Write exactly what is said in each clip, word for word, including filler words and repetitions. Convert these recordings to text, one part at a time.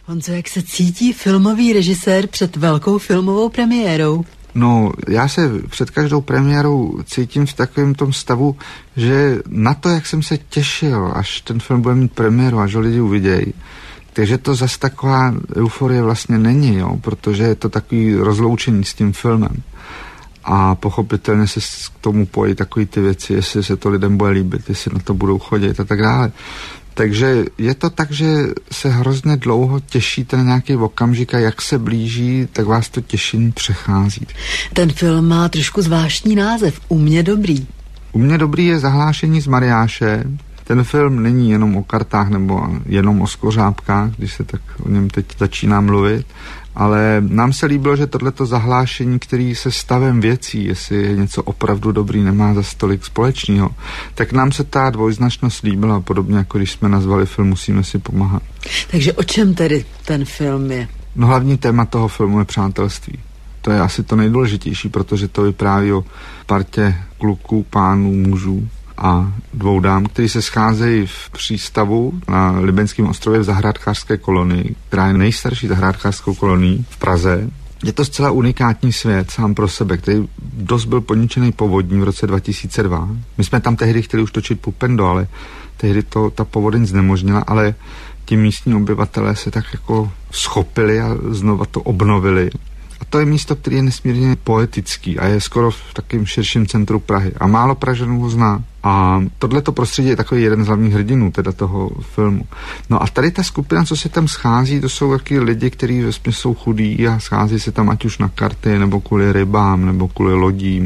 Honzo, jak se cítí filmový režisér před velkou filmovou premiérou? No, já se před každou premiérou cítím v takovém tom stavu, že na to, jak jsem se těšil, až ten film bude mít premiéru, až ho lidi uvidějí, takže to zase taková euforie vlastně není, jo, protože je to takový rozloučení s tím filmem. A pochopitelně se k tomu pojí takový ty věci, jestli se to lidem bude líbit, jestli na to budou chodit a tak dále. Takže je to tak, že se hrozně dlouho těšíte na nějaký okamžik a jak se blíží, tak vás to těšení přechází. Ten film má trošku zvláštní název, U mě dobrý. U mě dobrý je Zahlášení z Mariáše. Ten film není jenom o kartách nebo jenom o skořápkách, když se tak o něm teď začíná mluvit, ale nám se líbilo, že tohleto zahlášení, který se stavem věcí, jestli je něco opravdu dobrý, nemá za stolik společného, tak nám se ta dvojznačnost líbila, podobně jako když jsme nazvali film Musíme si pomáhat. Takže o čem tedy ten film je? No hlavní téma toho filmu je přátelství. To je asi to nejdůležitější, protože to vypráví o partě kluků, pánů, mužů a dvou dám, kteří se scházejí v přístavu na Libeňském ostrově v zahrádkářské kolonii, která je nejstarší zahrádkářskou kolonií v Praze. Je to zcela unikátní svět sám pro sebe, který dost byl poničený povodní v roce dva tisíce dva. My jsme tam tehdy chtěli už točit Pupendo, ale tehdy to ta povodeň znemožnila, ale ti místní obyvatelé se tak jako schopili a znova to obnovili. A to je místo, které je nesmírně poetický a je skoro v takovém širším centru Prahy. A málo Pražanů ho zná. A tohleto prostředí je takový jeden z hlavních hrdinů teda toho filmu. No a tady ta skupina, co se tam schází, to jsou taky lidi, kteří vlastně jsou chudí a schází se tam ať už na karty, nebo kvůli rybám, nebo kvůli lodím.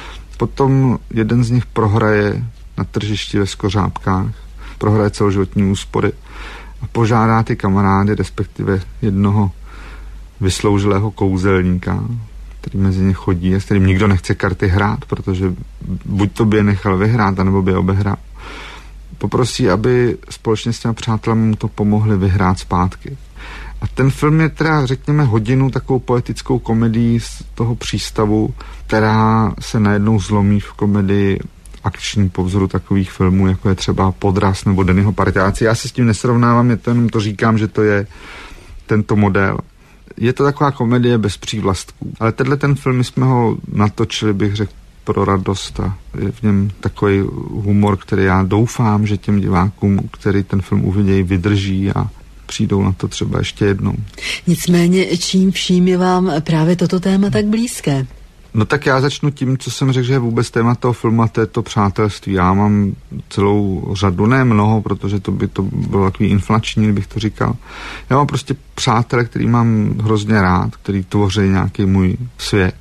Potom jeden z nich prohraje na tržišti ve Skořápkách, prohraje celoživotní úspory a požádá ty kamarády, respektive jednoho vysloužilého kouzelníka, který mezi ně chodí a s kterým nikdo nechce karty hrát, protože buď to by je nechal vyhrát, anebo by je obehrál. Poprosí, aby společně s těmi přátelé mu to pomohli vyhrát zpátky. A ten film je teda, řekněme, hodinu takovou poetickou komedii z toho přístavu, která se najednou zlomí v komedii akční po vzoru takových filmů, jako je třeba Podraz nebo Dennyho parťáci. Já se s tím nesrovnávám, je to jenom to říkám, že to je tento model. Je to taková komedie bez přívlastků. Ale tenhle ten film jsme ho natočili, bych řekl, pro radost a je v něm takový humor, který já doufám, že těm divákům, který ten film uvidějí, vydrží a přijdou na to třeba ještě jednou. Nicméně, čím vším je vám právě toto téma tak blízké? No tak já začnu tím, co jsem řekl, že je vůbec téma toho filmu, a to je to přátelství. Já mám celou řadu, ne mnoho, protože to by to bylo takový inflační, bych to říkal. Já mám prostě přátele, který mám hrozně rád, který tvoří nějaký můj svět.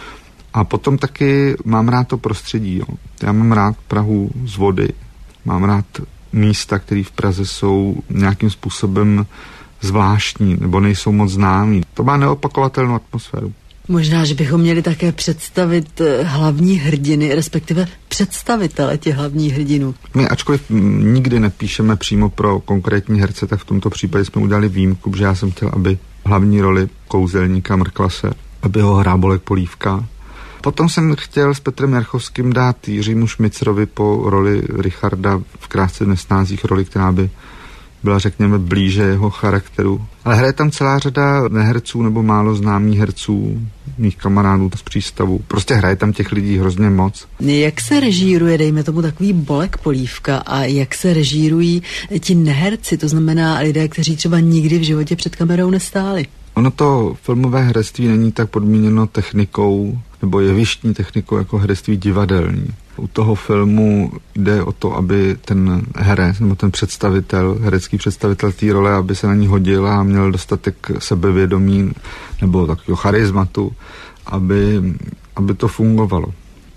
A potom taky mám rád to prostředí. Jo. Já mám rád Prahu z vody, mám rád místa, které v Praze jsou nějakým způsobem zvláštní, nebo nejsou moc známí. To má neopakovatelnou atmosféru. Možná, že bychom měli také představit hlavní hrdiny, respektive představitele těch hlavních hrdinů. My ačkoliv nikdy nepíšeme přímo pro konkrétní herce, tak v tomto případě jsme udělali výjimku, že já jsem chtěl, aby hlavní roli kouzelníka Mrklase, aby ho hrál Bolek Polívka. Potom jsem chtěl s Petrem Jarchovským dát Jiřímu Šmicrovi po roli Richarda v Krásce v nesnázích, roli, která by byla, řekněme, blíže jeho charakteru. Ale hraje tam celá řada neherců nebo málo známých herců, mých kamarádů z přístavu. Prostě hraje tam těch lidí hrozně moc. Jak se režíruje, dejme tomu, takový Bolek Polívka a jak se režírují ti neherci, to znamená lidé, kteří třeba nikdy v životě před kamerou nestáli? Ono to filmové herectví není tak podmíněno technikou nebo jevištní technikou jako herectví divadelní. U toho filmu jde o to, aby ten herec nebo ten představitel, herecký představitel té role, aby se na ní hodil a měl dostatek sebevědomí nebo takového charizmatu, aby, aby to fungovalo.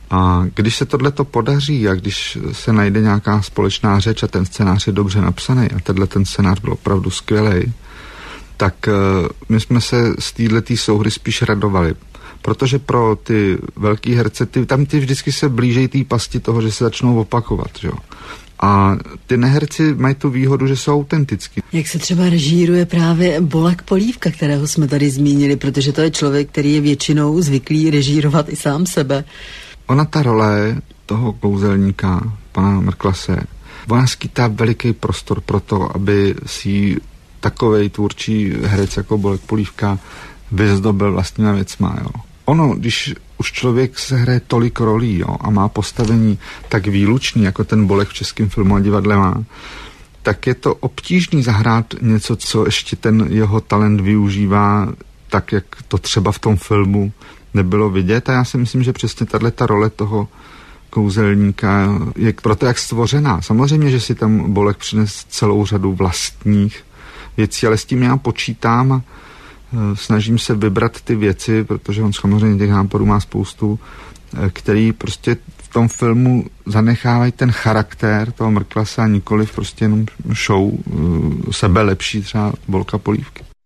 A když se tohleto podaří a když se najde nějaká společná řeč a ten scénář je dobře napsaný a tenhle ten scénář byl opravdu skvělej, tak my jsme se z této souhry spíš radovali. Protože pro ty velký herce, ty, tam ty vždycky se blížejí té pasti toho, že se začnou opakovat, jo. A ty neherci mají tu výhodu, že jsou autentický. Jak se třeba režíruje právě Bolek Polívka, kterého jsme tady zmínili, protože to je člověk, který je většinou zvyklý režírovat i sám sebe. Ona ta role toho kouzelníka, pana Mrklase, ona skýtá veliký prostor pro to, aby si takovej tvůrčí herec jako Bolek Polívka vyzdobil vlastníma věcma, jo. Ono, když už člověk se hraje tolik rolí, jo, a má postavení tak výlučný, jako ten Bolek v českém filmu a divadle má, tak je to obtížný zahrát něco, co ještě ten jeho talent využívá tak, jak to třeba v tom filmu nebylo vidět. A já si myslím, že přesně tato role toho kouzelníka je proto jak stvořená. Samozřejmě, že si tam Bolek přines celou řadu vlastních věcí, ale s tím já počítám a snažím se vybrat ty věci, protože on samozřejmě těch nápadů má spoustu, který prostě v tom filmu zanechávají ten charakter toho Mrklase a nikoliv prostě jenom show sebe lepší třeba Bolka Polívky.